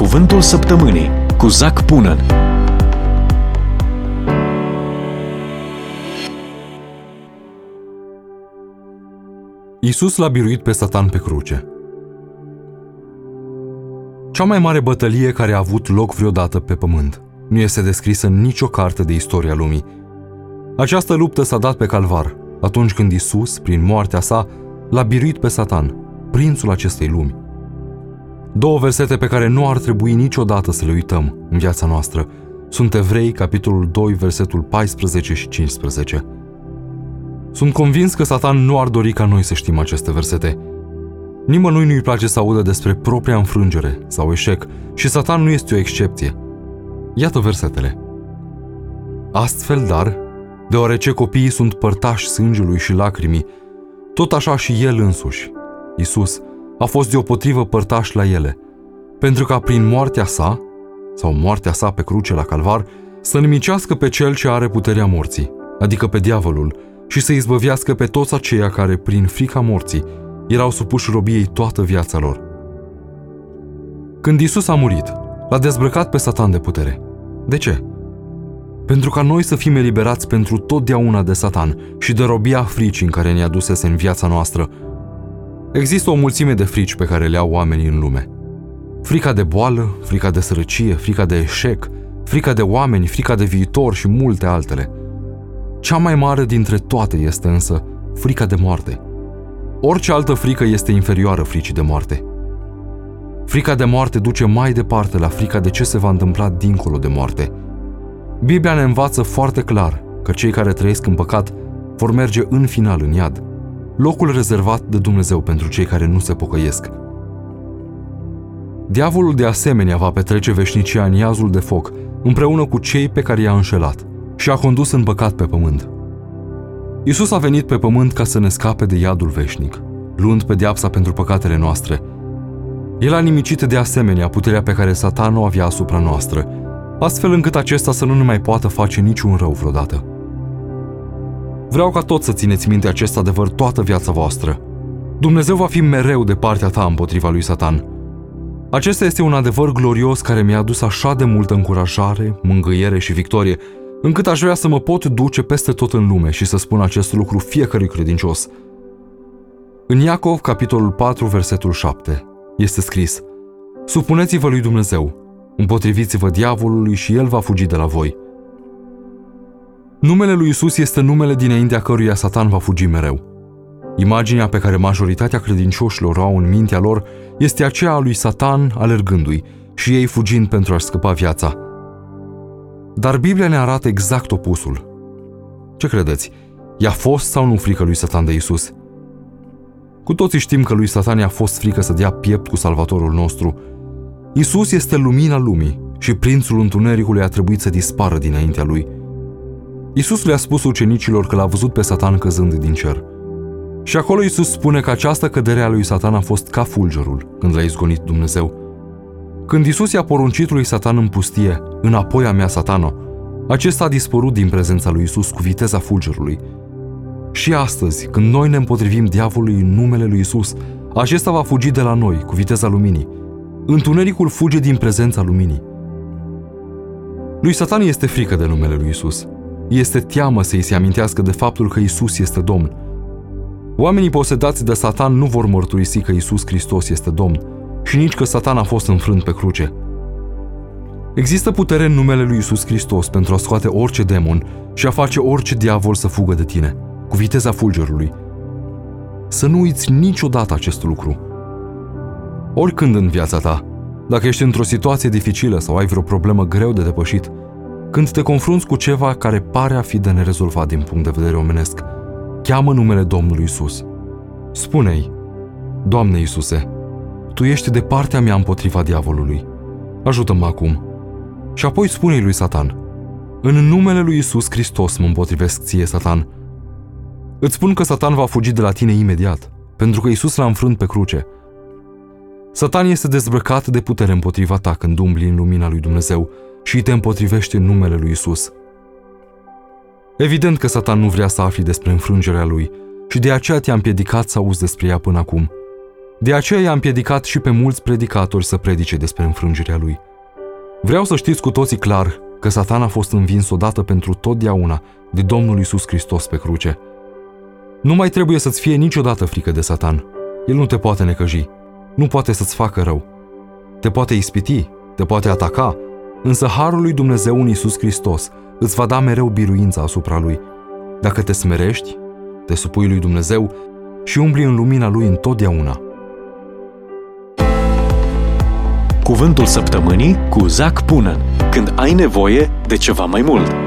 Cuvântul săptămânii cu Zac Punan. Iisus l-a biruit pe Satan pe cruce. Cea mai mare bătălie care a avut loc vreodată pe pământ nu este descrisă în nicio carte de istoria lumii. Această luptă s-a dat pe Calvar, atunci când Iisus, prin moartea sa, l-a biruit pe Satan, prințul acestei lumi. Două versete pe care nu ar trebui niciodată să le uităm în viața noastră sunt Evrei, capitolul 2, versetul 14 și 15. Sunt convins că Satan nu ar dori ca noi să știm aceste versete. Nimănui nu-i place să audă despre propria înfrângere sau eșec și Satan nu este o excepție. Iată versetele. Astfel, dar, deoarece copiii sunt părtași sângelui și lacrimii, tot așa și el însuși, Iisus, a fost deopotrivă părtaș la ele, pentru ca prin moartea sa, sau moartea sa pe cruce la Calvar, să nimicească pe cel ce are puterea morții, adică pe diavolul, și să izbăvească pe toți aceia care, prin frica morții, erau supuși robiei toată viața lor. Când Iisus a murit, l-a dezbrăcat pe Satan de putere. De ce? Pentru ca noi să fim eliberați pentru totdeauna de Satan și de robia fricii în care ne-a dusese în viața noastră. Există o mulțime de frici pe care le au oamenii în lume. Frica de boală, frica de sărăcie, frica de eșec, frica de oameni, frica de viitor și multe altele. Cea mai mare dintre toate este însă frica de moarte. Orice altă frică este inferioară fricii de moarte. Frica de moarte duce mai departe la frica de ce se va întâmpla dincolo de moarte. Biblia ne învață foarte clar că cei care trăiesc în păcat vor merge în final în iad, locul rezervat de Dumnezeu pentru cei care nu se pocăiesc. Diavolul de asemenea va petrece veșnicia în iazul de foc împreună cu cei pe care i-a înșelat și a condus în păcat pe pământ. Iisus a venit pe pământ ca să ne scape de iadul veșnic, luând pedeapsa pentru păcatele noastre. El a nimicit de asemenea puterea pe care Satan o avea asupra noastră, astfel încât acesta să nu ne mai poată face niciun rău vreodată. Vreau ca toți să țineți minte acest adevăr toată viața voastră. Dumnezeu va fi mereu de partea ta împotriva lui Satan. Acesta este un adevăr glorios care mi-a adus așa de multă încurajare, mângâiere și victorie, încât aș vrea să mă pot duce peste tot în lume și să spun acest lucru fiecărui credincios. În Iacov, capitolul 4, versetul 7, este scris: Supuneți-vă lui Dumnezeu, împotriviți-vă diavolului și el va fugi de la voi. Numele lui Iisus este numele dinaintea căruia Satan va fugi mereu. Imaginea pe care majoritatea credincioșilor o au în mintea lor este aceea a lui Satan alergându-i și ei fugind pentru a-și scăpa viața. Dar Biblia ne arată exact opusul. Ce credeți? I-a fost sau nu frică lui Satan de Iisus? Cu toții știm că lui Satan i-a fost frică să dea piept cu Salvatorul nostru. Iisus este lumina lumii și prințul întunericului a trebuit să dispară dinaintea lui. Iisus le-a spus ucenicilor că l-a văzut pe Satan căzând din cer. Și acolo Iisus spune că această cădere a lui Satan a fost ca fulgerul când l-a izgonit Dumnezeu. Când Iisus i-a poruncit lui Satan în pustie: înapoi a mea, Satano, acesta a dispărut din prezența lui Iisus cu viteza fulgerului. Și astăzi, când noi ne împotrivim diavolului în numele lui Iisus, acesta va fugi de la noi cu viteza luminii. Întunericul fuge din prezența luminii. Lui Satan este frică de numele lui Iisus. Este teamă să-i se amintească de faptul că Iisus este Domn. Oamenii posedați de Satan nu vor mărturisi că Iisus Hristos este Domn și nici că Satan a fost înfrânt pe cruce. Există putere în numele lui Iisus Hristos pentru a scoate orice demon și a face orice diavol să fugă de tine, cu viteza fulgerului. Să nu uiți niciodată acest lucru. Oricând în viața ta, dacă ești într-o situație dificilă sau ai vreo problemă greu de depășit, când te confrunți cu ceva care pare a fi de nerezolvat din punct de vedere omenesc, cheamă numele Domnului Iisus. Spune-i: Doamne Iisuse, Tu ești de partea mea împotriva diavolului. Ajută-mă acum. Și apoi spune-i lui Satan: în numele lui Iisus Hristos mă împotrivesc ție, Satan. Îți spun că Satan va fugi de la tine imediat, pentru că Iisus l-a înfrânt pe cruce. Satan este dezbrăcat de putere împotriva ta când umbli în lumina lui Dumnezeu și îi te împotrivește în numele lui Iisus. Evident că Satan nu vrea să afli despre înfrângerea lui și de aceea te-a împiedicat să auzi despre ea până acum. De aceea i-a împiedicat și pe mulți predicatori să predice despre înfrângerea lui. Vreau să știți cu toții clar că Satan a fost învins odată pentru totdeauna de Domnul Iisus Hristos pe cruce. Nu mai trebuie să-ți fie niciodată frică de Satan. El nu te poate necăji, nu poate să-ți facă rău. Te poate ispiti, te poate ataca, însă harul lui Dumnezeu în Iisus Hristos îți va da mereu biruința asupra lui. Dacă te smerești, te supui lui Dumnezeu și umbli în lumina lui întotdeauna. Cuvântul săptămânii cu Zac Punan. Când ai nevoie de ceva mai mult.